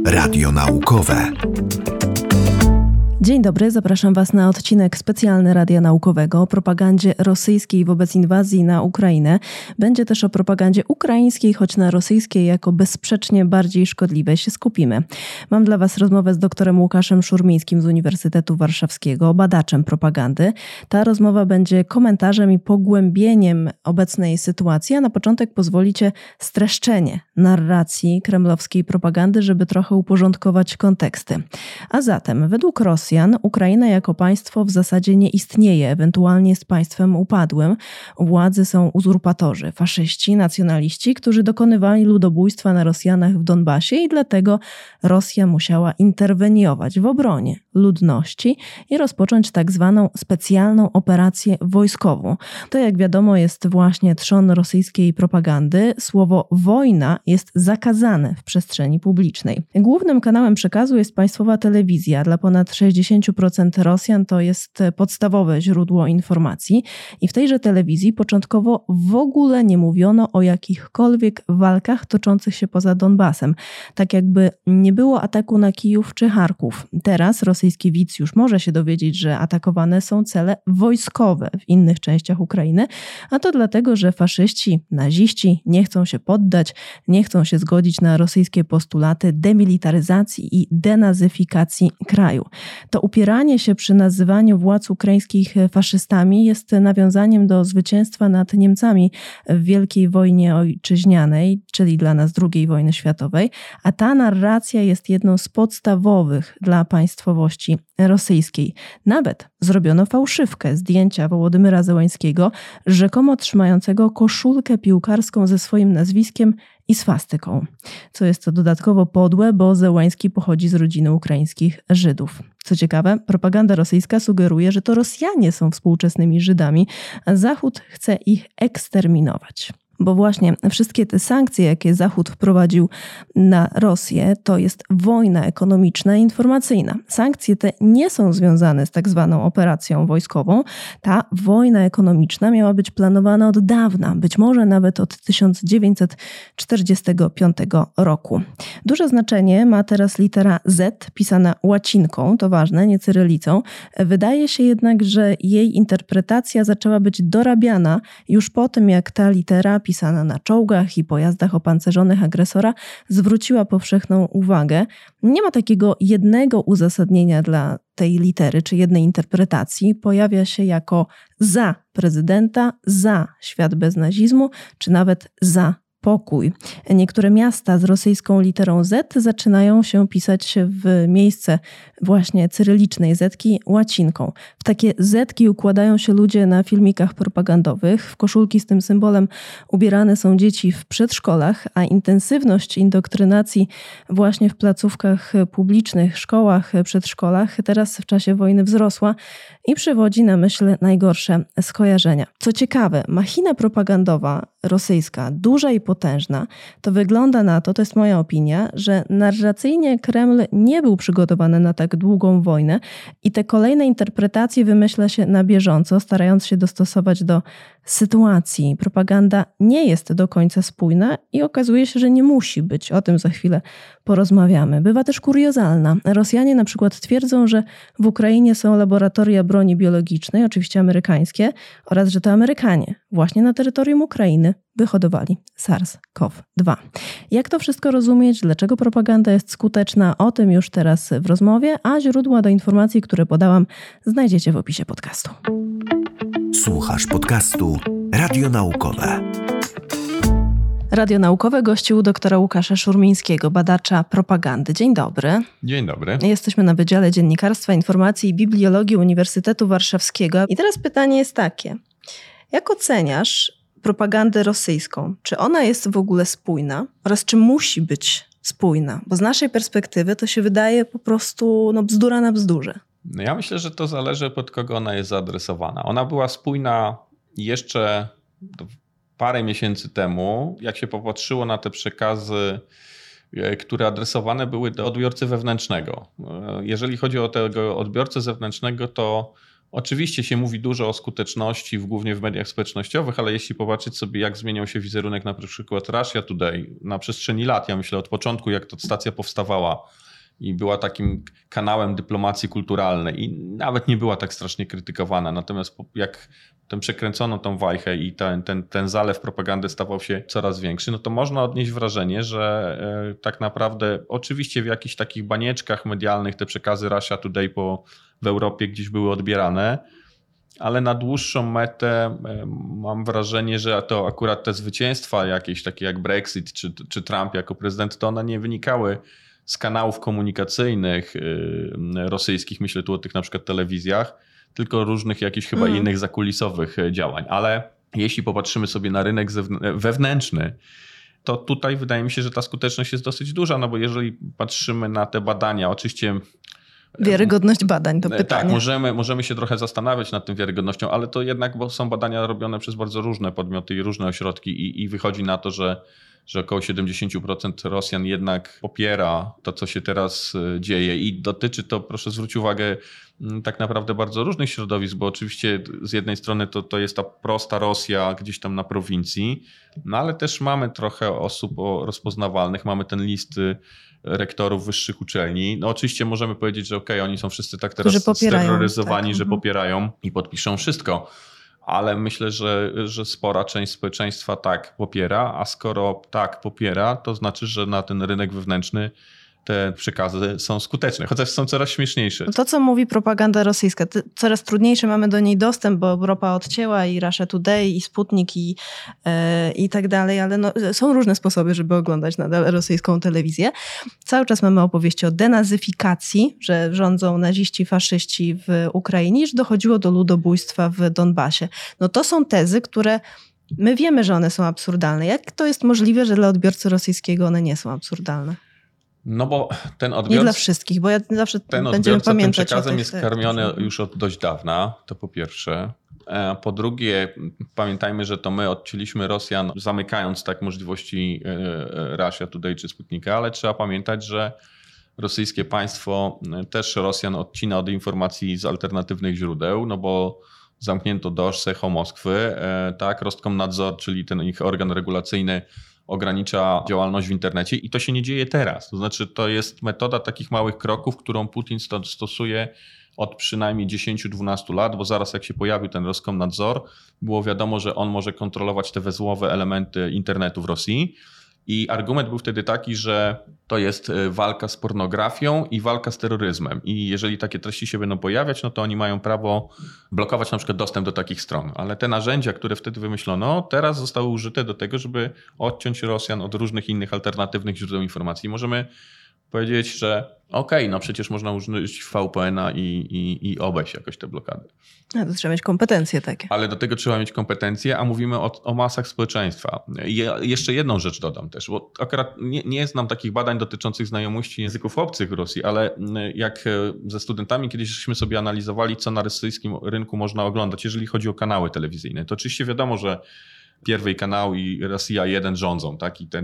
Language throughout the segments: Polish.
Radio naukowe. Dzień dobry, zapraszam Was na odcinek specjalny Radia Naukowego o propagandzie rosyjskiej wobec inwazji na Ukrainę. Będzie też o propagandzie ukraińskiej, choć na rosyjskiej jako bezsprzecznie bardziej szkodliwej się skupimy. Mam dla Was rozmowę z doktorem Łukaszem Szurmińskim z Uniwersytetu Warszawskiego, badaczem propagandy. Ta rozmowa będzie komentarzem i pogłębieniem obecnej sytuacji, a na początek pozwolicie streszczenie narracji kremlowskiej propagandy, żeby trochę uporządkować konteksty. A zatem, według Rosjan, Ukraina jako państwo w zasadzie nie istnieje, ewentualnie jest państwem upadłym. U władzy są uzurpatorzy, faszyści, nacjonaliści, którzy dokonywali ludobójstwa na Rosjanach w Donbasie i dlatego Rosja musiała interweniować w obronie ludności i rozpocząć tak zwaną specjalną operację wojskową. To, jak wiadomo, jest właśnie trzon rosyjskiej propagandy. Słowo wojna jest zakazane w przestrzeni publicznej. Głównym kanałem przekazu jest państwowa telewizja. Dla ponad 60% Rosjan to jest podstawowe źródło informacji i w tejże telewizji początkowo w ogóle nie mówiono o jakichkolwiek walkach toczących się poza Donbasem. Tak jakby nie było ataku na Kijów czy Charków. Teraz rosyjski widz już może się dowiedzieć, że atakowane są cele wojskowe w innych częściach Ukrainy, a to dlatego, że faszyści, naziści nie chcą się poddać, nie chcą się zgodzić na rosyjskie postulaty demilitaryzacji i denazyfikacji kraju. To upieranie się przy nazywaniu władz ukraińskich faszystami jest nawiązaniem do zwycięstwa nad Niemcami w Wielkiej Wojnie Ojczyźnianej, czyli dla nas II wojny światowej, a ta narracja jest jedną z podstawowych dla państwowości rosyjskiej. Nawet zrobiono fałszywkę zdjęcia Wołodymyra Zełańskiego, rzekomo trzymającego koszulkę piłkarską ze swoim nazwiskiem i swastyką. Co jest to dodatkowo podłe, bo Zełański pochodzi z rodziny ukraińskich Żydów. Co ciekawe, propaganda rosyjska sugeruje, że to Rosjanie są współczesnymi Żydami, a Zachód chce ich eksterminować. Bo właśnie wszystkie te sankcje, jakie Zachód wprowadził na Rosję, to jest wojna ekonomiczna i informacyjna. Sankcje te nie są związane z tak zwaną operacją wojskową. Ta wojna ekonomiczna miała być planowana od dawna, być może nawet od 1945 roku. Duże znaczenie ma teraz litera Z, pisana łacinką, to ważne, nie cyrylicą. Wydaje się jednak, że jej interpretacja zaczęła być dorabiana już po tym, jak ta litera pisana na czołgach i pojazdach opancerzonych agresora zwróciła powszechną uwagę. Nie ma takiego jednego uzasadnienia dla tej litery, czy jednej interpretacji. Pojawia się jako za prezydenta, za świat bez nazizmu, czy nawet za pokój. Niektóre miasta z rosyjską literą Z zaczynają się pisać w miejsce właśnie cyrylicznej zetki łacinką. W takie zetki układają się ludzie na filmikach propagandowych. W koszulki z tym symbolem ubierane są dzieci w przedszkolach, a intensywność indoktrynacji właśnie w placówkach publicznych, szkołach, przedszkolach teraz w czasie wojny wzrosła i przywodzi na myśl najgorsze skojarzenia. Co ciekawe, machina propagandowa rosyjska, duża i potężna, to wygląda na to jest moja opinia, że narracyjnie Kreml nie był przygotowany na tak długą wojnę i te kolejne interpretacje wymyśla się na bieżąco, starając się dostosować do sytuacji. Propaganda nie jest do końca spójna i okazuje się, że nie musi być. O tym za chwilę porozmawiamy. Bywa też kuriozalna. Rosjanie na przykład twierdzą, że w Ukrainie są laboratoria broni biologicznej, oczywiście amerykańskie, oraz że to Amerykanie właśnie na terytorium Ukrainy wyhodowali SARS-CoV-2. Jak to wszystko rozumieć? Dlaczego propaganda jest skuteczna? O tym już teraz w rozmowie, a źródła do informacji, które podałam, znajdziecie w opisie podcastu. Słuchasz podcastu Radio Naukowe. Radio Naukowe gościł doktora Łukasza Szurmińskiego, badacza propagandy. Dzień dobry. Dzień dobry. Jesteśmy na Wydziale Dziennikarstwa, Informacji i Bibliologii Uniwersytetu Warszawskiego. I teraz pytanie jest takie. Jak oceniasz propagandę rosyjską? Czy ona jest w ogóle spójna? Oraz czy musi być spójna? Bo z naszej perspektywy to się wydaje po prostu bzdura na bzdurze. No ja myślę, że to zależy, pod kogo ona jest zaadresowana. Ona była spójna jeszcze parę miesięcy temu, jak się popatrzyło na te przekazy, które adresowane były do odbiorcy wewnętrznego. Jeżeli chodzi o tego odbiorcę zewnętrznego, to Oczywiście się mówi dużo o skuteczności, głównie w mediach społecznościowych, ale jeśli popatrzeć sobie, jak zmieniał się wizerunek na przykład Russia Today na przestrzeni lat, ja myślę od początku, jak to stacja powstawała i była takim kanałem dyplomacji kulturalnej i nawet nie była tak strasznie krytykowana. Natomiast jak przekręcono tą wajchę i ten zalew propagandy stawał się coraz większy, no to można odnieść wrażenie, że tak naprawdę oczywiście w jakichś takich banieczkach medialnych te przekazy Russia Today w Europie gdzieś były odbierane, ale na dłuższą metę mam wrażenie, że to akurat te zwycięstwa jakieś takie jak Brexit czy Trump jako prezydent, to one nie wynikały z kanałów komunikacyjnych rosyjskich, myślę tu o tych na przykład telewizjach, tylko różnych jakichś chyba innych zakulisowych działań. Ale jeśli popatrzymy sobie na rynek wewnętrzny, to tutaj wydaje mi się, że ta skuteczność jest dosyć duża, no bo jeżeli patrzymy na te badania, oczywiście... Wiarygodność badań to pytanie. Tak, możemy się trochę zastanawiać nad tym wiarygodnością, ale to jednak, bo są badania robione przez bardzo różne podmioty i różne ośrodki i wychodzi na to, że około 70% Rosjan jednak popiera to, co się teraz dzieje i dotyczy to, proszę zwrócić uwagę, tak naprawdę bardzo różnych środowisk, bo oczywiście z jednej strony to jest ta prosta Rosja gdzieś tam na prowincji, no ale też mamy trochę osób rozpoznawalnych, mamy ten list rektorów wyższych uczelni. No oczywiście możemy powiedzieć, że oni są wszyscy tak teraz steroryzowani, tak, że popierają i podpiszą wszystko. Ale myślę, że spora część społeczeństwa tak popiera, a skoro tak popiera, to znaczy, że na ten rynek wewnętrzny te przekazy są skuteczne, chociaż są coraz śmieszniejsze. To, co mówi propaganda rosyjska, coraz trudniejszy mamy do niej dostęp, bo Europa odcięła i Russia Today, i Sputnik, i tak dalej, ale no, są różne sposoby, żeby oglądać nadal rosyjską telewizję. Cały czas mamy opowieści o denazyfikacji, że rządzą naziści, faszyści w Ukrainie, że dochodziło do ludobójstwa w Donbasie. No to są tezy, które my wiemy, że one są absurdalne. Jak to jest możliwe, że dla odbiorcy rosyjskiego one nie są absurdalne? No bo ten odbiorca... Nie dla wszystkich, bo ja zawsze ten będziemy odbiorca pamiętać tym przekazem jest karmiony już od dość dawna, to po pierwsze. Po drugie, pamiętajmy, że to my odcięliśmy Rosjan, zamykając tak możliwości Russia Today czy Sputnika, ale trzeba pamiętać, że rosyjskie państwo też Rosjan odcina od informacji z alternatywnych źródeł, no bo zamknięto DOŚ, Echo Moskwy, tak, Roskomnadzor, czyli ten ich organ regulacyjny, ogranicza działalność w internecie i to się nie dzieje teraz. To znaczy to jest metoda takich małych kroków, którą Putin stosuje od przynajmniej 10-12 lat, bo zaraz jak się pojawił ten Roskomnadzor, było wiadomo, że on może kontrolować te wezłowe elementy internetu w Rosji. I argument był wtedy taki, że to jest walka z pornografią i walka z terroryzmem. I jeżeli takie treści się będą pojawiać, no to oni mają prawo blokować na przykład dostęp do takich stron. Ale te narzędzia, które wtedy wymyślono, teraz zostały użyte do tego, żeby odciąć Rosjan od różnych innych alternatywnych źródeł informacji. Możemy powiedzieć, że no przecież można użyć VPN-a i obejść jakoś te blokady. A to trzeba mieć kompetencje takie. Ale do tego trzeba mieć kompetencje, a mówimy o masach społeczeństwa. Ja jeszcze jedną rzecz dodam też, bo akurat nie znam takich badań dotyczących znajomości języków obcych w Rosji, ale jak ze studentami kiedyśmy sobie analizowali, co na rosyjskim rynku można oglądać, jeżeli chodzi o kanały telewizyjne, to oczywiście wiadomo, że Pierwszy kanał i Rosja 1 rządzą, tak? I ten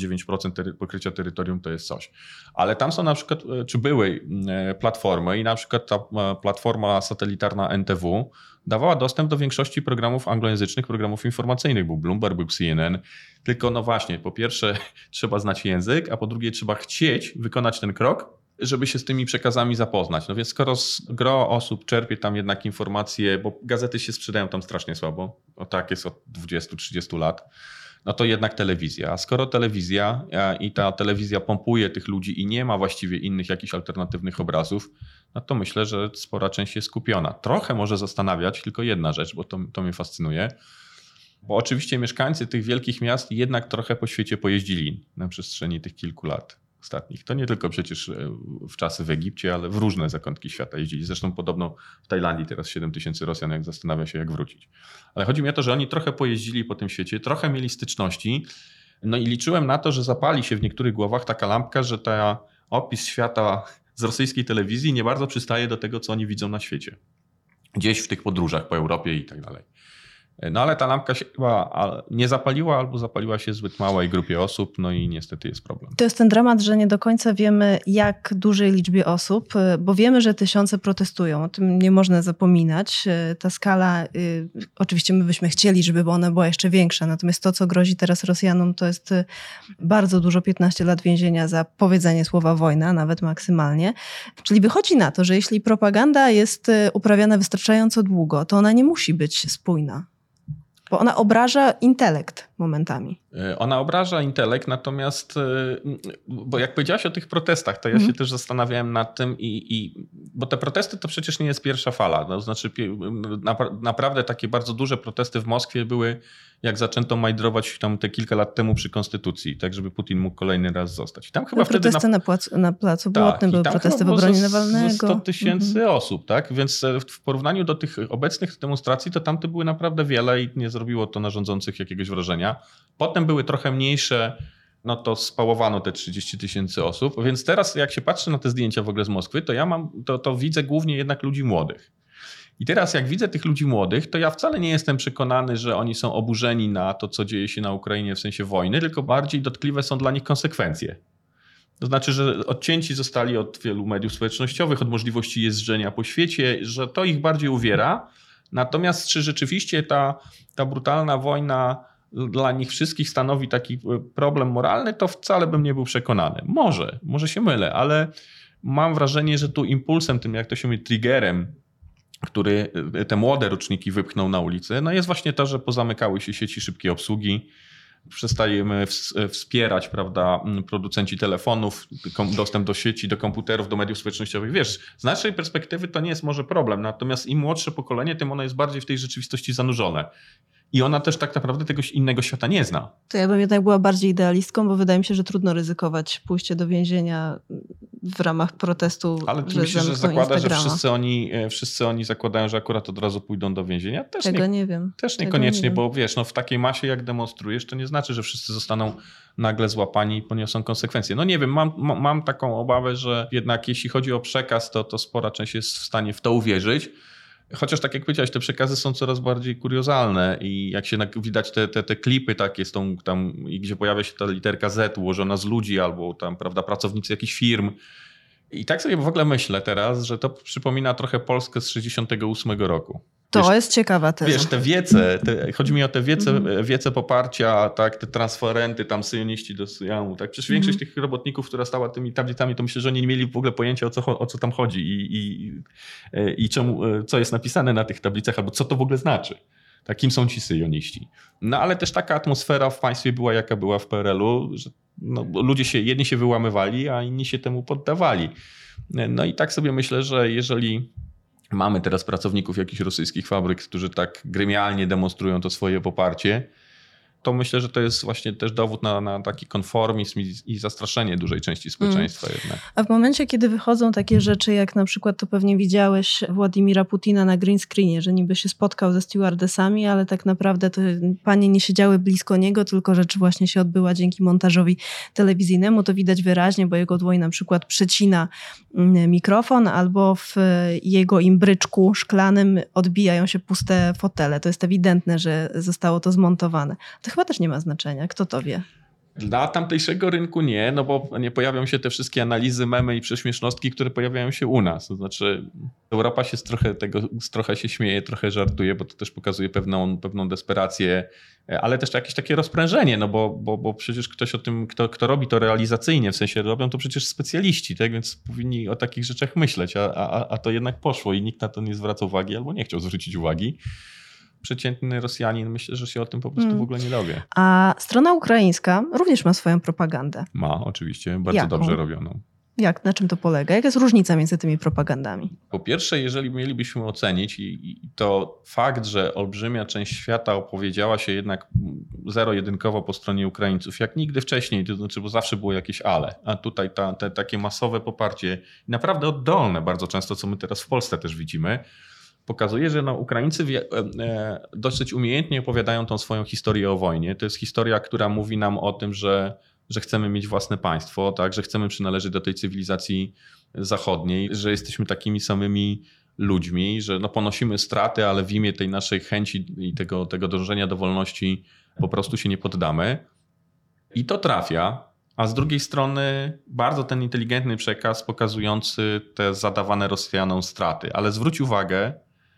99% pokrycia terytorium to jest coś. Ale tam są na przykład, czy były platformy i na przykład ta platforma satelitarna NTW dawała dostęp do większości programów anglojęzycznych, programów informacyjnych. Był Bloomberg, był CNN. Tylko no właśnie, po pierwsze trzeba znać język, a po drugie trzeba chcieć wykonać ten krok, żeby się z tymi przekazami zapoznać. No więc skoro gro osób czerpie tam jednak informacje, bo gazety się sprzedają tam strasznie słabo, tak jest od 20-30 lat, no to jednak telewizja. A skoro telewizja i ta telewizja pompuje tych ludzi i nie ma właściwie innych jakichś alternatywnych obrazów, no to myślę, że spora część jest skupiona. Trochę może zastanawiać tylko jedna rzecz, bo to mnie fascynuje, bo oczywiście mieszkańcy tych wielkich miast jednak trochę po świecie pojeździli na przestrzeni tych kilku lat ostatnich. To nie tylko przecież w czasy w Egipcie, ale w różne zakątki świata jeździli. Zresztą podobno w Tajlandii teraz 7 000 Rosjan jak zastanawia się, jak wrócić. Ale chodzi mi o to, że oni trochę pojeździli po tym świecie, trochę mieli styczności. No i liczyłem na to, że zapali się w niektórych głowach taka lampka, że ta opis świata z rosyjskiej telewizji nie bardzo przystaje do tego, co oni widzą na świecie. Gdzieś w tych podróżach po Europie i tak dalej. No ale ta lampka się chyba nie zapaliła albo zapaliła się zbyt małej grupie osób, no i niestety jest problem. To jest ten dramat, że nie do końca wiemy, jak dużej liczbie osób, bo wiemy, że tysiące protestują. O tym nie można zapominać. Ta skala, oczywiście my byśmy chcieli, żeby ona była jeszcze większa, natomiast to, co grozi teraz Rosjanom, to jest bardzo dużo, 15 lat więzienia za powiedzenie słowa wojna, nawet maksymalnie. Czyli wychodzi na to, że jeśli propaganda jest uprawiana wystarczająco długo, to ona nie musi być spójna. Bo ona obraża intelekt momentami. Ona obraża intelekt, natomiast, bo jak powiedziałaś o tych protestach, to ja się też zastanawiałem nad tym, bo te protesty to przecież nie jest pierwsza fala. To znaczy naprawdę takie bardzo duże protesty w Moskwie były, jak zaczęto majdrować tam te kilka lat temu przy Konstytucji, tak żeby Putin mógł kolejny raz zostać. Tam chyba wtedy protesty na placu Błotnym, były protesty w obronie Nawalnego. 100 tysięcy osób, tak? Więc w porównaniu do tych obecnych demonstracji, to tamte były naprawdę wiele i nie zrobiło to na rządzących jakiegoś wrażenia. Potem były trochę mniejsze, no to spałowano te 30 tysięcy osób, więc teraz jak się patrzy na te zdjęcia w ogóle z Moskwy, to ja to widzę głównie jednak ludzi młodych. I teraz jak widzę tych ludzi młodych, to ja wcale nie jestem przekonany, że oni są oburzeni na to, co dzieje się na Ukrainie w sensie wojny, tylko bardziej dotkliwe są dla nich konsekwencje. To znaczy, że odcięci zostali od wielu mediów społecznościowych, od możliwości jeżdżenia po świecie, że to ich bardziej uwiera. Natomiast czy rzeczywiście ta brutalna wojna dla nich wszystkich stanowi taki problem moralny, to wcale bym nie był przekonany. Może się mylę, ale mam wrażenie, że tu impulsem, tym jak to się mówi, triggerem, który te młode roczniki wypchnął na ulicę, no jest właśnie to, że pozamykały się sieci szybkiej obsługi, przestajemy wspierać, prawda, producenci telefonów, dostęp do sieci, do komputerów, do mediów społecznościowych. Wiesz, z naszej perspektywy to nie jest może problem, natomiast im młodsze pokolenie, tym ono jest bardziej w tej rzeczywistości zanurzone. I ona też tak naprawdę tego innego świata nie zna. To ja bym jednak była bardziej idealistką, bo wydaje mi się, że trudno ryzykować pójście do więzienia w ramach protestu. Ale ty myślisz, że zakłada, że wszyscy oni zakładają, że akurat od razu pójdą do więzienia? Tego nie wiem. Też niekoniecznie, bo wiesz, no w takiej masie jak demonstrujesz, to nie znaczy, że wszyscy zostaną nagle złapani i poniosą konsekwencje. No nie wiem, mam taką obawę, że jednak jeśli chodzi o przekaz, to spora część jest w stanie w to uwierzyć. Chociaż tak jak powiedziałeś, te przekazy są coraz bardziej kuriozalne i jak się widać te klipy takie z tam, gdzie pojawia się ta literka Z ułożona z ludzi albo tam, prawda, pracownicy jakichś firm. I tak sobie w ogóle myślę teraz, że to przypomina trochę Polskę z 1968 roku. To jest ciekawa teza. Wiesz, te wiece, chodzi mi o te wiece poparcia, tak, te transparenty, tam syjoniści do Syjanu, tak. Przecież większość tych robotników, która stała tymi tablicami, to myślę, że oni nie mieli w ogóle pojęcia o co tam chodzi i czemu, co jest napisane na tych tablicach, albo co to w ogóle znaczy. Tak, kim są ci syjoniści. No ale też taka atmosfera w państwie była, jaka była w PRL-u, że no, jedni się wyłamywali, a inni się temu poddawali. No i tak sobie myślę, że jeżeli mamy teraz pracowników jakichś rosyjskich fabryk, którzy tak gremialnie demonstrują to swoje poparcie, to myślę, że to jest właśnie też dowód na taki konformizm i zastraszenie dużej części społeczeństwa jednak. A w momencie, kiedy wychodzą takie rzeczy, jak na przykład to pewnie widziałeś Władimira Putina na green screenie, że niby się spotkał ze stewardessami, ale tak naprawdę to panie nie siedziały blisko niego, tylko rzecz właśnie się odbyła dzięki montażowi telewizyjnemu. To widać wyraźnie, bo jego dłoń na przykład przecina mikrofon, albo w jego imbryczku szklanym odbijają się puste fotele. To jest ewidentne, że zostało to zmontowane. To chyba też nie ma znaczenia. Kto to wie? Dla tamtejszego rynku nie, no bo nie pojawią się te wszystkie analizy, memy i prześmiesznostki, które pojawiają się u nas. To znaczy Europa się trochę się śmieje, trochę żartuje, bo to też pokazuje pewną desperację, ale też jakieś takie rozprężenie, no bo przecież ktoś o tym, kto robi to realizacyjnie, w sensie robią to przecież specjaliści, tak? Więc powinni o takich rzeczach myśleć, a to jednak poszło i nikt na to nie zwraca uwagi albo nie chciał zwrócić uwagi. Przeciętny Rosjanin myślę, że się o tym po prostu w ogóle nie dowie. A strona ukraińska również ma swoją propagandę. Ma, oczywiście. Bardzo dobrze robioną. Na czym to polega? Jaka jest różnica między tymi propagandami? Po pierwsze, jeżeli mielibyśmy ocenić, to fakt, że olbrzymia część świata opowiedziała się jednak zero-jedynkowo po stronie Ukraińców, jak nigdy wcześniej, to znaczy, bo zawsze było jakieś ale, a tutaj takie masowe poparcie, naprawdę oddolne bardzo często, co my teraz w Polsce też widzimy, pokazuje, że Ukraińcy dosyć umiejętnie opowiadają tą swoją historię o wojnie. To jest historia, która mówi nam o tym, że chcemy mieć własne państwo, tak? Że chcemy przynależeć do tej cywilizacji zachodniej, że jesteśmy takimi samymi ludźmi, że no ponosimy straty, ale w imię tej naszej chęci i tego dążenia do wolności po prostu się nie poddamy. I to trafia, a z drugiej strony bardzo ten inteligentny przekaz pokazujący te zadawane Rosjanom straty. Ale zwróć uwagę,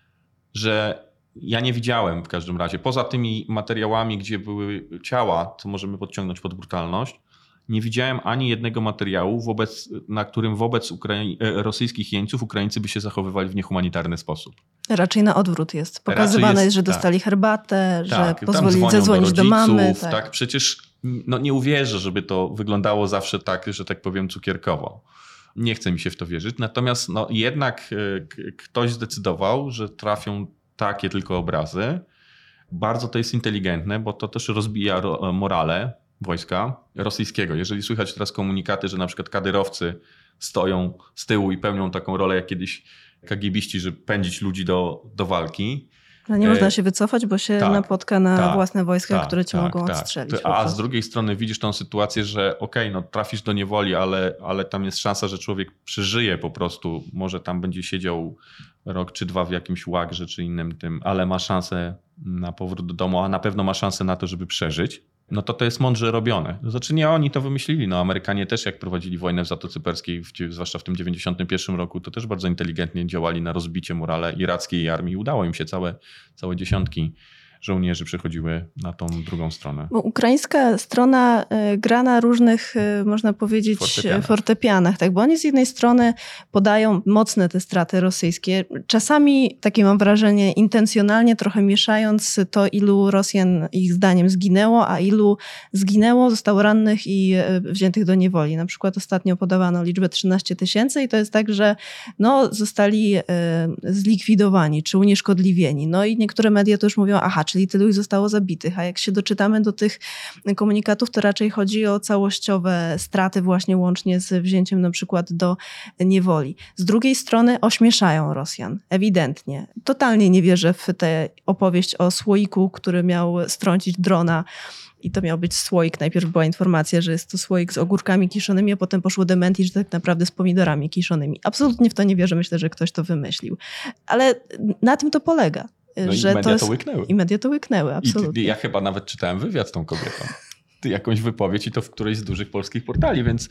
że ja nie widziałem w każdym razie, poza tymi materiałami, gdzie były ciała, co możemy podciągnąć pod brutalność, nie widziałem ani jednego materiału, na którym wobec rosyjskich jeńców Ukraińcy by się zachowywali w niehumanitarny sposób. Raczej na odwrót jest. Pokazywane jest, że dostali herbatę, że pozwolili zadzwonić do mamy. Tak. Przecież nie uwierzę, żeby to wyglądało zawsze tak, że tak powiem, cukierkowo. Nie chce mi się w to wierzyć. Natomiast jednak ktoś zdecydował, że trafią takie tylko obrazy. Bardzo to jest inteligentne, bo to też rozbija morale wojska rosyjskiego. Jeżeli słychać teraz komunikaty, że na przykład kadyrowcy stoją z tyłu i pełnią taką rolę jak kiedyś KGBiści, żeby pędzić ludzi do walki. No nie można się wycofać, bo się napotka na własne wojska, które cię mogą odstrzelić. A z drugiej strony widzisz tą sytuację, że trafisz do niewoli, ale tam jest szansa, że człowiek przeżyje po prostu. Może tam będzie siedział rok czy dwa w jakimś łagrze czy innym tym, ale ma szansę na powrót do domu, a na pewno ma szansę na to, żeby przeżyć. No to jest mądrze robione. Znaczy nie oni to wymyślili. Amerykanie też jak prowadzili wojnę w Zatoce Perskiej, zwłaszcza w tym 91 roku, to też bardzo inteligentnie działali na rozbicie morale irackiej armii. Udało im się całe dziesiątki żołnierzy przechodziły na tą drugą stronę. Bo ukraińska strona gra na różnych, można powiedzieć, fortepianach. Tak? Bo oni z jednej strony podają mocne te straty rosyjskie, czasami, takie mam wrażenie, intencjonalnie trochę mieszając to, ilu Rosjan ich zdaniem zginęło, a ilu zginęło, zostało rannych i wziętych do niewoli. Na przykład ostatnio podawano liczbę 13 000 i to jest tak, że zostali zlikwidowani czy unieszkodliwieni. No i niektóre media to już mówią, czyli tylu ich zostało zabitych, a jak się doczytamy do tych komunikatów, to raczej chodzi o całościowe straty właśnie łącznie z wzięciem na przykład do niewoli. Z drugiej strony ośmieszają Rosjan, ewidentnie. Totalnie nie wierzę w tę opowieść o słoiku, który miał strącić drona i to miał być słoik. Najpierw była informacja, że jest to słoik z ogórkami kiszonymi, a potem poszło dementi, że tak naprawdę z pomidorami kiszonymi. Absolutnie w to nie wierzę, myślę, że ktoś to wymyślił. Ale na tym to polega. I media to łyknęły. I media to łyknęły, absolutnie. I ja chyba nawet czytałem wywiad z tą kobietą. Jakąś wypowiedź i to w którejś z dużych polskich portali, więc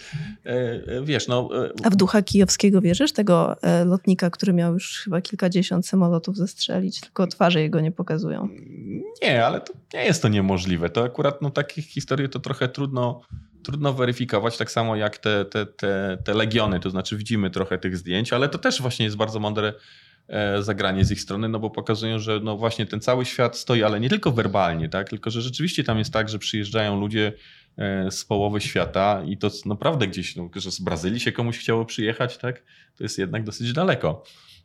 wiesz, A w ducha kijowskiego wierzysz? Tego lotnika, który miał już chyba kilkadziesiąt samolotów zestrzelić, tylko twarze jego nie pokazują. Nie, ale to nie jest to niemożliwe. To akurat takich historii to trochę trudno weryfikować, tak samo jak te legiony, to znaczy widzimy trochę tych zdjęć, ale to też właśnie jest bardzo mądre zagranie z ich strony, bo pokazują, że właśnie ten cały świat stoi, ale nie tylko werbalnie, tak? Tylko że rzeczywiście tam jest tak, że przyjeżdżają ludzie z połowy świata i to naprawdę gdzieś, że z Brazylii się komuś chciało przyjechać, tak? To jest jednak dosyć daleko.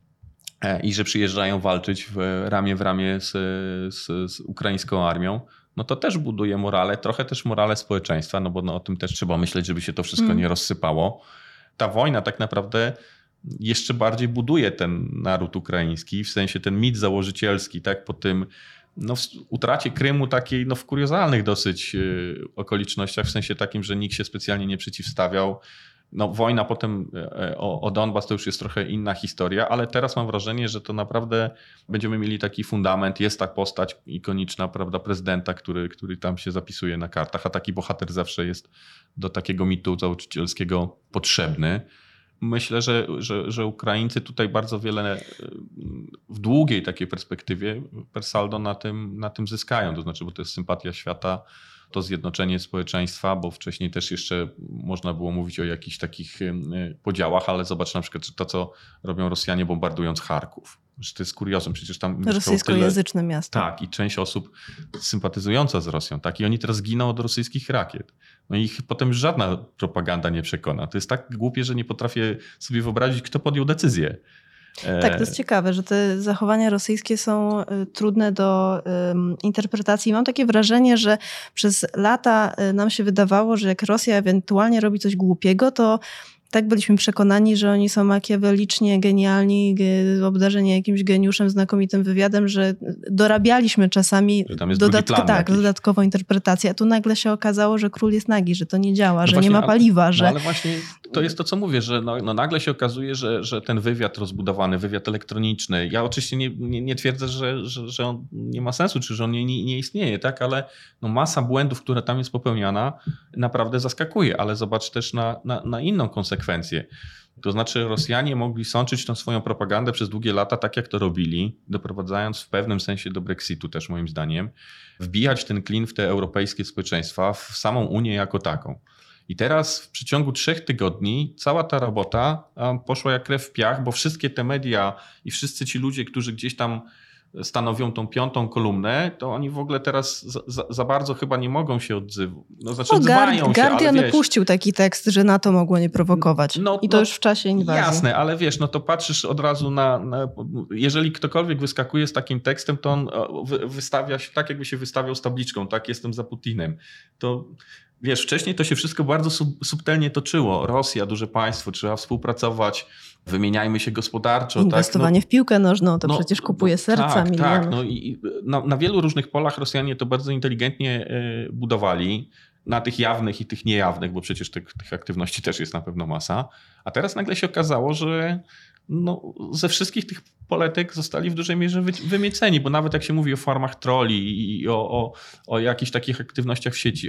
I że przyjeżdżają walczyć ramię w ramię z ukraińską armią, to też buduje morale, trochę też morale społeczeństwa, bo o tym też trzeba myśleć, żeby się to wszystko nie rozsypało. Ta wojna tak naprawdę jeszcze bardziej buduje ten naród ukraiński, w sensie ten mit założycielski, tak, po tym utracie Krymu takiej w kuriozalnych dosyć okolicznościach, w sensie takim, że nikt się specjalnie nie przeciwstawiał. Wojna potem o Donbas to już jest trochę inna historia, ale teraz mam wrażenie, że to naprawdę będziemy mieli taki fundament, jest ta postać ikoniczna, prawda, prezydenta, który tam się zapisuje na kartach, a taki bohater zawsze jest do takiego mitu założycielskiego potrzebny. Myślę, że Ukraińcy tutaj bardzo wiele w długiej takiej perspektywie per saldo na tym zyskają. To znaczy, bo to jest sympatia świata, to zjednoczenie społeczeństwa, bo wcześniej też jeszcze można było mówić o jakichś takich podziałach, ale zobacz na przykład to, co robią Rosjanie bombardując Charków. Że to jest kuriozum, przecież tam rosyjskojęzyczne miasto. Tak, i część osób sympatyzująca z Rosją, tak, i oni teraz giną od rosyjskich rakiet. I ich potem żadna propaganda nie przekona. To jest tak głupie, że nie potrafię sobie wyobrazić, kto podjął decyzję. Tak, to jest ciekawe, że te zachowania rosyjskie są trudne do interpretacji. Mam takie wrażenie, że przez lata nam się wydawało, że jak Rosja ewentualnie robi coś głupiego, to tak byliśmy przekonani, że oni są makiawelicznie genialni, obdarzeni jakimś geniuszem, znakomitym wywiadem, że dorabialiśmy czasami dodatkową interpretację. A tu nagle się okazało, że król jest nagi, że to nie działa, że nie ma paliwa. Że... No ale właśnie to jest to, co mówię, że nagle się okazuje, że ten wywiad rozbudowany, wywiad elektroniczny, ja oczywiście nie twierdzę, że on nie ma sensu, czy że on nie istnieje, tak? Ale masa błędów, która tam jest popełniana, naprawdę zaskakuje, ale zobacz też na inną konsekwencję. To znaczy Rosjanie mogli sączyć tą swoją propagandę przez długie lata, tak jak to robili, doprowadzając w pewnym sensie do Brexitu też moim zdaniem, wbijać ten klin w te europejskie społeczeństwa, w samą Unię jako taką. I teraz w przeciągu 3 tygodni cała ta robota poszła jak krew w piach, bo wszystkie te media i wszyscy ci ludzie, którzy gdzieś tam stanowią tą 5. kolumnę, to oni w ogóle teraz za bardzo chyba nie mogą się odzywać. Guardian puścił taki tekst, że NATO mogło nie prowokować. I to już w czasie inwazji. Jasne, ale wiesz, to patrzysz od razu jeżeli ktokolwiek wyskakuje z takim tekstem, to on wystawia się tak, jakby się wystawiał z tabliczką, tak, jestem za Putinem. To wiesz, wcześniej to się wszystko bardzo subtelnie toczyło. Rosja, duże państwo, trzeba współpracować, wymieniajmy się gospodarczo. Inwestowanie w piłkę nożną, to przecież kupuje serca milionów. Tak, i na wielu różnych polach Rosjanie to bardzo inteligentnie budowali. Na tych jawnych i tych niejawnych, bo przecież tych aktywności też jest na pewno masa. A teraz nagle się okazało, że ze wszystkich tych poletek zostali w dużej mierze wymieceni, bo nawet jak się mówi o farmach trolli i o jakichś takich aktywnościach w sieci,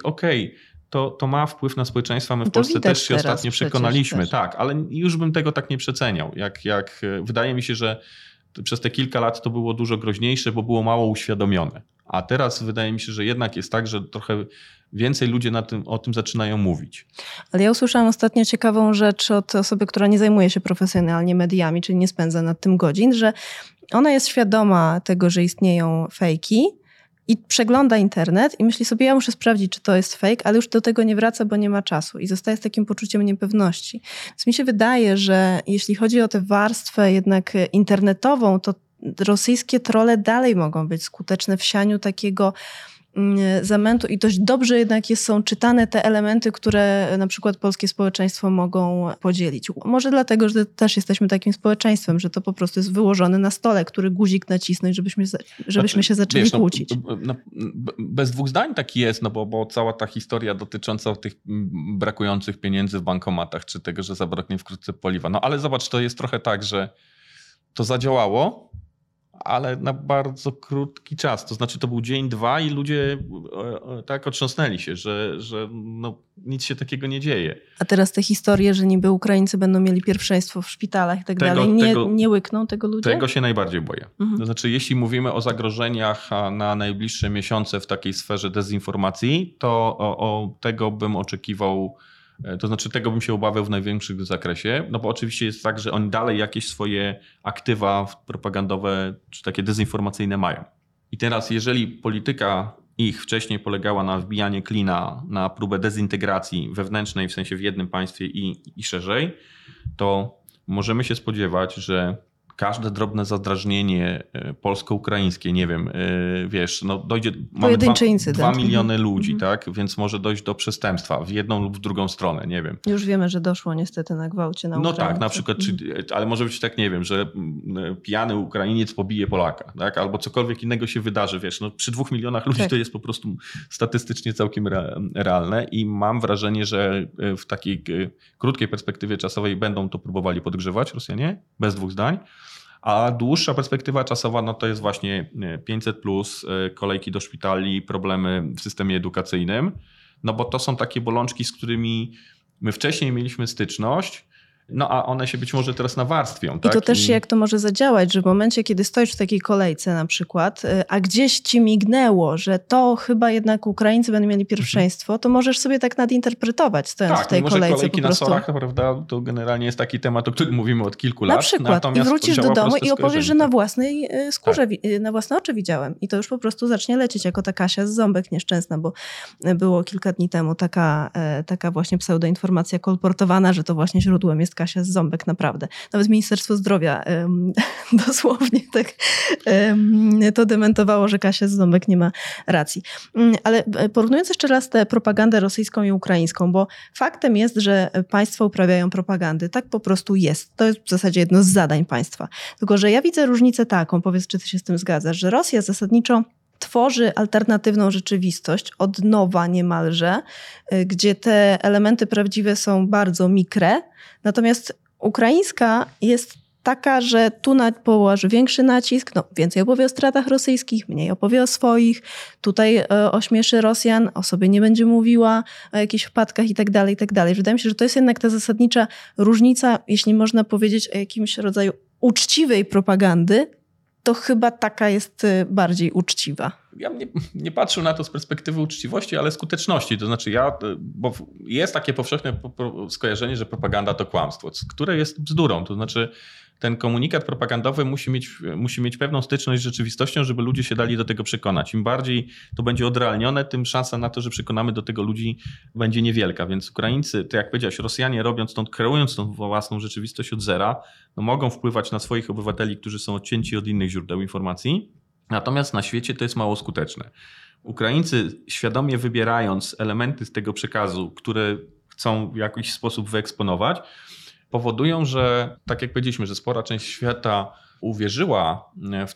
to ma wpływ na społeczeństwa. My w Polsce też się ostatnio przekonaliśmy, tak, ale już bym tego tak nie przeceniał. Wydaje mi się, że przez te kilka lat to było dużo groźniejsze, bo było mało uświadomione. A teraz wydaje mi się, że jednak jest tak, że trochę więcej ludzie o tym zaczynają mówić. Ale ja usłyszałam ostatnio ciekawą rzecz od osoby, która nie zajmuje się profesjonalnie mediami, czyli nie spędza nad tym godzin, że ona jest świadoma tego, że istnieją fejki i przegląda internet i myśli sobie, ja muszę sprawdzić, czy to jest fake, ale już do tego nie wraca, bo nie ma czasu i zostaje z takim poczuciem niepewności. Więc mi się wydaje, że jeśli chodzi o tę warstwę jednak internetową, to rosyjskie trolle dalej mogą być skuteczne w sianiu takiego zamętu i dość dobrze jednak są czytane te elementy, które na przykład polskie społeczeństwo mogą podzielić. Może dlatego, że też jesteśmy takim społeczeństwem, że to po prostu jest wyłożone na stole, który guzik nacisnąć, żebyśmy się zaczęli kłócić. Bez 2 zdań tak jest, bo cała ta historia dotycząca tych brakujących pieniędzy w bankomatach, czy tego, że zabraknie wkrótce paliwa. Ale zobacz, to jest trochę tak, że to zadziałało, ale na bardzo krótki czas. To znaczy to był dzień, 2 i ludzie tak otrząsnęli się, że nic się takiego nie dzieje. A teraz te historie, że niby Ukraińcy będą mieli pierwszeństwo w szpitalach i tak dalej, nie łykną tego ludzie? Tego się najbardziej boję. To znaczy jeśli mówimy o zagrożeniach na najbliższe miesiące w takiej sferze dezinformacji, to tego bym oczekiwał. To znaczy tego bym się obawiał w największym zakresie, bo oczywiście jest tak, że oni dalej jakieś swoje aktywa propagandowe czy takie dezinformacyjne mają. I teraz jeżeli polityka ich wcześniej polegała na wbijanie klina, na próbę dezintegracji wewnętrznej, w sensie w jednym państwie i szerzej, to możemy się spodziewać, że każde drobne zadrażnienie polsko-ukraińskie, nie wiem, wiesz, dojdzie, mamy 2 miliony ludzi, tak? Więc może dojść do przestępstwa w jedną lub w drugą stronę, nie wiem. Już wiemy, że doszło niestety na gwałcie na Ukrainie. Tak, na przykład, ale może być tak, nie wiem, że pijany Ukrainiec pobije Polaka, tak? Albo cokolwiek innego się wydarzy, wiesz, przy 2 milionach ludzi to jest po prostu statystycznie całkiem realne i mam wrażenie, że w takiej krótkiej perspektywie czasowej będą to próbowali podgrzewać Rosjanie, bez 2 zdań. A dłuższa perspektywa czasowa to jest właśnie 500+, kolejki do szpitali, problemy w systemie edukacyjnym, bo to są takie bolączki, z którymi my wcześniej mieliśmy styczność, a one się być może teraz nawarstwią. I to też jak to może zadziałać, że w momencie, kiedy stoisz w takiej kolejce na przykład, a gdzieś ci mignęło, że to chyba jednak Ukraińcy będą mieli pierwszeństwo, to możesz sobie tak nadinterpretować, stojąc w tej kolejce. Kolejki na sorach, prawda, to generalnie jest taki temat, o którym mówimy od kilku lat. Na przykład. I wrócisz do domu i opowiesz, że na własnej skórze, na własne oczy widziałem. I to już po prostu zacznie lecieć jako ta Kasia z Ząbek nieszczęsna, bo było kilka dni temu taka właśnie pseudoinformacja kolportowana, że to właśnie źródłem jest jest Kasia Ząbek, naprawdę. Nawet Ministerstwo Zdrowia dosłownie tak to dementowało, że Kasia Ząbek nie ma racji. Ale porównując jeszcze raz tę propagandę rosyjską i ukraińską, bo faktem jest, że państwa uprawiają propagandy. Tak po prostu jest. To jest w zasadzie jedno z zadań państwa. Tylko że ja widzę różnicę taką, powiedz, czy ty się z tym zgadzasz, że Rosja zasadniczo tworzy alternatywną rzeczywistość od nowa niemalże, gdzie te elementy prawdziwe są bardzo mikre, natomiast ukraińska jest taka, że tu położy większy nacisk, więcej opowie o stratach rosyjskich, mniej opowie o swoich, tutaj ośmieszy Rosjan, o sobie nie będzie mówiła, o jakichś wpadkach i tak dalej, i tak dalej. Wydaje mi się, że to jest jednak ta zasadnicza różnica, jeśli można powiedzieć o jakimś rodzaju uczciwej propagandy, to chyba taka jest bardziej uczciwa. Ja nie patrzę na to z perspektywy uczciwości, ale skuteczności. To znaczy bo jest takie powszechne skojarzenie, że propaganda to kłamstwo, które jest bzdurą. To znaczy ten komunikat propagandowy musi mieć pewną styczność z rzeczywistością, żeby ludzie się dali do tego przekonać. Im bardziej to będzie odrealnione, tym szansa na to, że przekonamy do tego ludzi, będzie niewielka. Więc Ukraińcy, tak jak powiedziałeś, Rosjanie kreując tą własną rzeczywistość od zera, mogą wpływać na swoich obywateli, którzy są odcięci od innych źródeł informacji. Natomiast na świecie to jest mało skuteczne. Ukraińcy, świadomie wybierając elementy z tego przekazu, które chcą w jakiś sposób wyeksponować, powodują, że tak jak powiedzieliśmy, że spora część świata uwierzyła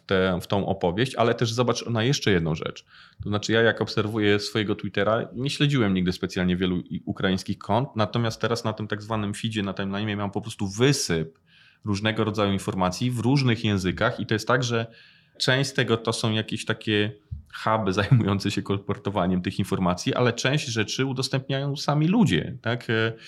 w tą opowieść, ale też zobacz na jeszcze jedną rzecz. To znaczy ja jak obserwuję swojego Twittera, nie śledziłem nigdy specjalnie wielu ukraińskich kont, natomiast teraz na tym tak zwanym feedzie, na timeline'ie mam po prostu wysyp różnego rodzaju informacji w różnych językach i to jest tak, że część z tego to są jakieś takie huby zajmujące się kolportowaniem tych informacji, ale część rzeczy udostępniają sami ludzie, tak?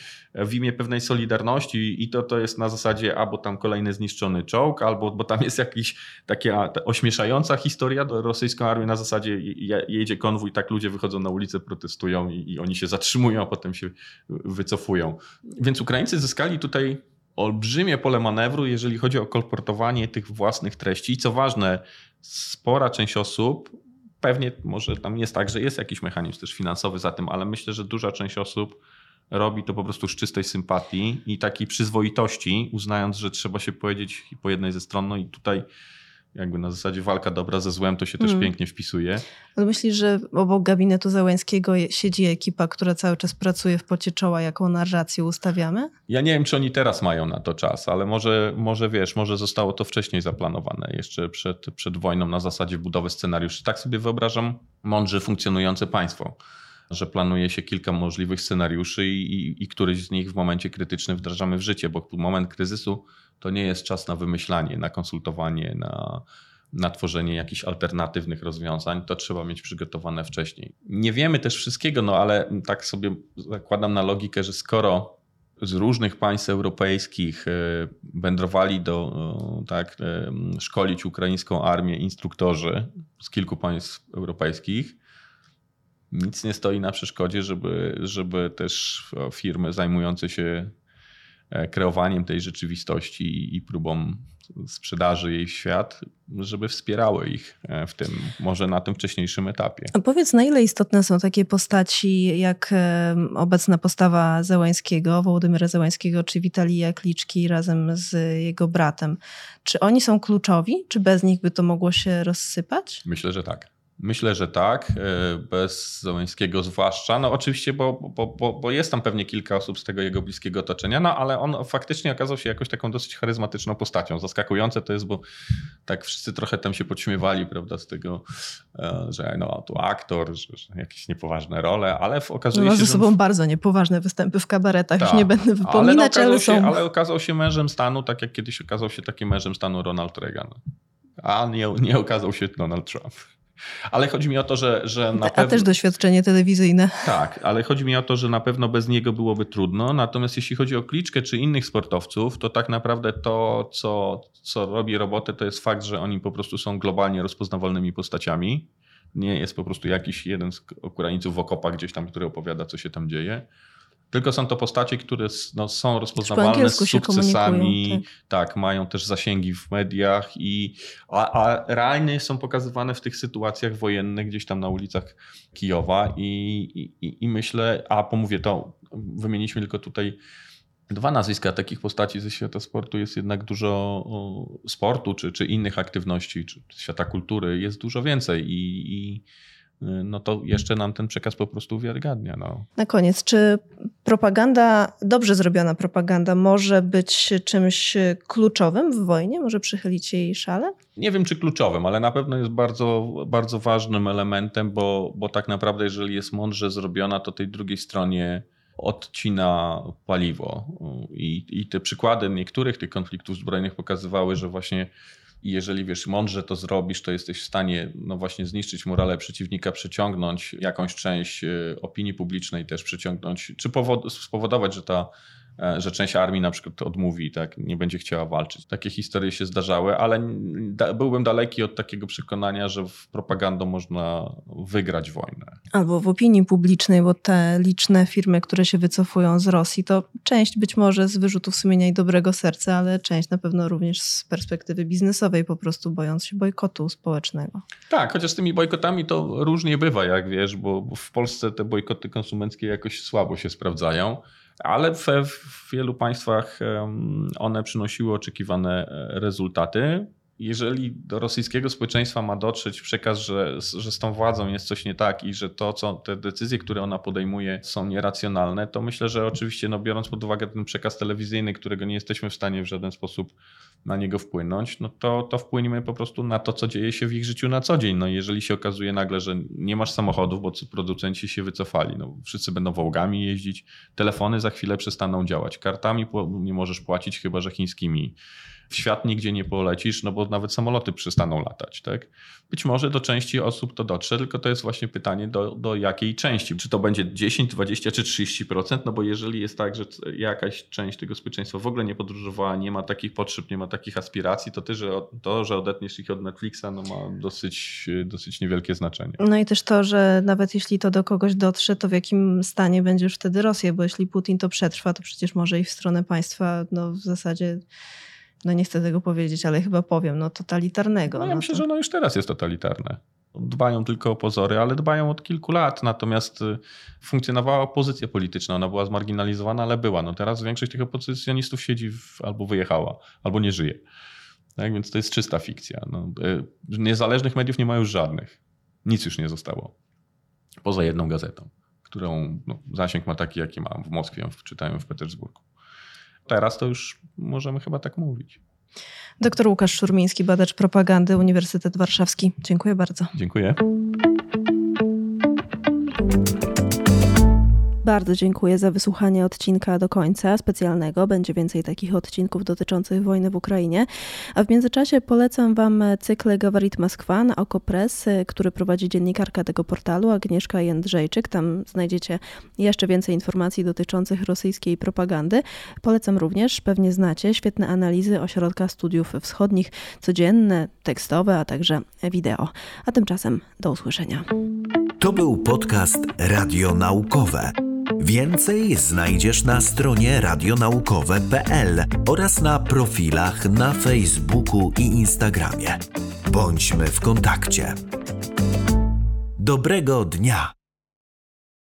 W imię pewnej solidarności i to jest na zasadzie albo tam kolejny zniszczony czołg, albo bo tam jest jakaś taka ośmieszająca historia do rosyjską armię na zasadzie jedzie konwój, tak ludzie wychodzą na ulicę, protestują i oni się zatrzymują, a potem się wycofują. Więc Ukraińcy zyskali tutaj olbrzymie pole manewru, jeżeli chodzi o kolportowanie tych własnych treści. I co ważne, spora część osób, pewnie może tam jest tak, że jest jakiś mechanizm też finansowy za tym, ale myślę, że duża część osób robi to po prostu z czystej sympatii i takiej przyzwoitości, uznając, że trzeba się powiedzieć po jednej ze stron, no i tutaj jakby na zasadzie walka dobra ze złem to się też pięknie wpisuje. Ale myślisz, że obok gabinetu Zełenskiego siedzi ekipa, która cały czas pracuje w pocie czoła, jaką narrację ustawiamy? Ja nie wiem, czy oni teraz mają na to czas, ale może wiesz, może zostało to wcześniej zaplanowane, jeszcze przed wojną na zasadzie budowy scenariuszy. Tak sobie wyobrażam mądrze funkcjonujące państwo, że planuje się kilka możliwych scenariuszy i któryś z nich w momencie krytycznym wdrażamy w życie, bo moment kryzysu to nie jest czas na wymyślanie, na konsultowanie, na tworzenie jakichś alternatywnych rozwiązań. To trzeba mieć przygotowane wcześniej. Nie wiemy też wszystkiego, ale tak sobie zakładam na logikę, że skoro z różnych państw europejskich wędrowali szkolić ukraińską armię instruktorzy z kilku państw europejskich, nic nie stoi na przeszkodzie, żeby też firmy zajmujące się kreowaniem tej rzeczywistości i próbą sprzedaży jej w świat, żeby wspierały ich w tym, może na tym wcześniejszym etapie. A powiedz, na ile istotne są takie postaci jak obecna postawa Zełenskiego, Wołodymyra Zełenskiego, czy Witalija Kliczki razem z jego bratem? Czy oni są kluczowi? Czy bez nich by to mogło się rozsypać? Myślę, że tak. Myślę, że tak, bez Zełenskiego zwłaszcza. No oczywiście, bo jest tam pewnie kilka osób z tego jego bliskiego otoczenia, ale on faktycznie okazał się jakoś taką dosyć charyzmatyczną postacią. Zaskakujące to jest, bo tak wszyscy trochę tam się podśmiewali, prawda, z tego, że to aktor, że jakieś niepoważne role, ale okazuje się, że... ze sobą bardzo niepoważne występy w kabaretach, tak, już nie będę wypominać, ale okazał się mężem stanu, tak jak kiedyś okazał się takim mężem stanu Ronald Reagan. A nie okazał się Donald Trump. Ale chodzi mi o to, że na pewno... A też doświadczenie telewizyjne. Tak, ale chodzi mi o to, że na pewno bez niego byłoby trudno. Natomiast jeśli chodzi o Kliczkę czy innych sportowców, to tak naprawdę to, co robi robotę, to jest fakt, że oni po prostu są globalnie rozpoznawalnymi postaciami. Nie jest po prostu jakiś jeden z Ukraińców w okopach gdzieś tam, który opowiada, co się tam dzieje. Tylko są to postacie, które są rozpoznawalne z sukcesami, tak, mają też zasięgi w mediach, a realnie są pokazywane w tych sytuacjach wojennych gdzieś tam na ulicach Kijowa i myślę, wymieniliśmy tylko tutaj Dwa nazwiska takich postaci ze świata sportu. Jest jednak dużo sportu, czy innych aktywności, czy świata kultury. Jest dużo więcej i no to jeszcze nam ten przekaz po prostu uwiarygadnia. No. Na koniec, czy propaganda, dobrze zrobiona propaganda może być czymś kluczowym w wojnie? Może przychylić jej szale? Nie wiem, czy kluczowym, ale na pewno jest bardzo, bardzo ważnym elementem, bo tak naprawdę jeżeli jest mądrze zrobiona, to tej drugiej stronie odcina paliwo. I te przykłady niektórych tych konfliktów zbrojnych pokazywały, że właśnie jeżeli mądrze to zrobisz, to jesteś w stanie no właśnie zniszczyć morale przeciwnika, przyciągnąć jakąś część opinii publicznej, też przyciągnąć, czy spowodować, że część armii na przykład odmówi, tak, nie będzie chciała walczyć. Takie historie się zdarzały, ale byłbym daleki od takiego przekonania, że w propagandą można wygrać wojnę. Albo w opinii publicznej, bo te liczne firmy, które się wycofują z Rosji, to część być może z wyrzutów sumienia i dobrego serca, ale część na pewno również z perspektywy biznesowej, po prostu bojąc się bojkotu społecznego. Tak, chociaż z tymi bojkotami to różnie bywa, jak wiesz, bo w Polsce te bojkoty konsumenckie jakoś słabo się sprawdzają. Ale w wielu państwach one przynosiły oczekiwane rezultaty. Jeżeli do rosyjskiego społeczeństwa ma dotrzeć przekaz, że z tą władzą jest coś nie tak i że te decyzje, które ona podejmuje, są nieracjonalne, to myślę, że oczywiście biorąc pod uwagę ten przekaz telewizyjny, którego nie jesteśmy w stanie w żaden sposób na niego wpłynąć, no to wpłyniemy po prostu na to, co dzieje się w ich życiu na co dzień. No jeżeli się okazuje nagle, że nie masz samochodów, bo producenci się wycofali, no wszyscy będą Wołgami jeździć, telefony za chwilę przestaną działać, kartami nie możesz płacić, chyba że chińskimi. W świat nigdzie nie polecisz, no bo nawet samoloty przestaną latać, tak? Być może do części osób to dotrze, tylko to jest właśnie pytanie do jakiej części. Czy to będzie 10, 20 czy 30%? No bo jeżeli jest tak, że jakaś część tego społeczeństwa w ogóle nie podróżowała, nie ma takich potrzeb, nie ma takich aspiracji, to że odetniesz ich od Netflixa, no ma dosyć niewielkie znaczenie. No i też to, że nawet jeśli to do kogoś dotrze, to w jakim stanie będzie już wtedy Rosja, bo jeśli Putin to przetrwa, to przecież może i w stronę państwa, no w zasadzie... No nie chcę tego powiedzieć, ale chyba powiem, totalitarnego. No ja myślę, że ono już teraz jest totalitarne. Dbają tylko o pozory, ale dbają od kilku lat. Natomiast funkcjonowała opozycja polityczna, ona była zmarginalizowana, ale była. No teraz większość tych opozycjonistów siedzi albo wyjechała, albo nie żyje. Tak, więc to jest czysta fikcja. Niezależnych mediów nie ma już żadnych. Nic już nie zostało. Poza jedną gazetą, którą zasięg ma taki, jaki ma w Moskwie, czytają w Petersburgu. Teraz to już możemy chyba tak mówić. Dr Łukasz Szurmiński, badacz propagandy, Uniwersytet Warszawski. Dziękuję bardzo. Dziękuję. Bardzo dziękuję za wysłuchanie odcinka do końca specjalnego. Będzie więcej takich odcinków dotyczących wojny w Ukrainie. A w międzyczasie polecam Wam cykl Gawarit Moskwa na Okopres, który prowadzi dziennikarka tego portalu Agnieszka Jędrzejczyk. Tam znajdziecie jeszcze więcej informacji dotyczących rosyjskiej propagandy. Polecam również, pewnie znacie, świetne analizy Ośrodka Studiów Wschodnich, codzienne, tekstowe, a także wideo. A tymczasem do usłyszenia. To był podcast Radionaukowe. Więcej znajdziesz na stronie radionaukowe.pl oraz na profilach na Facebooku i Instagramie. Bądźmy w kontakcie. Dobrego dnia!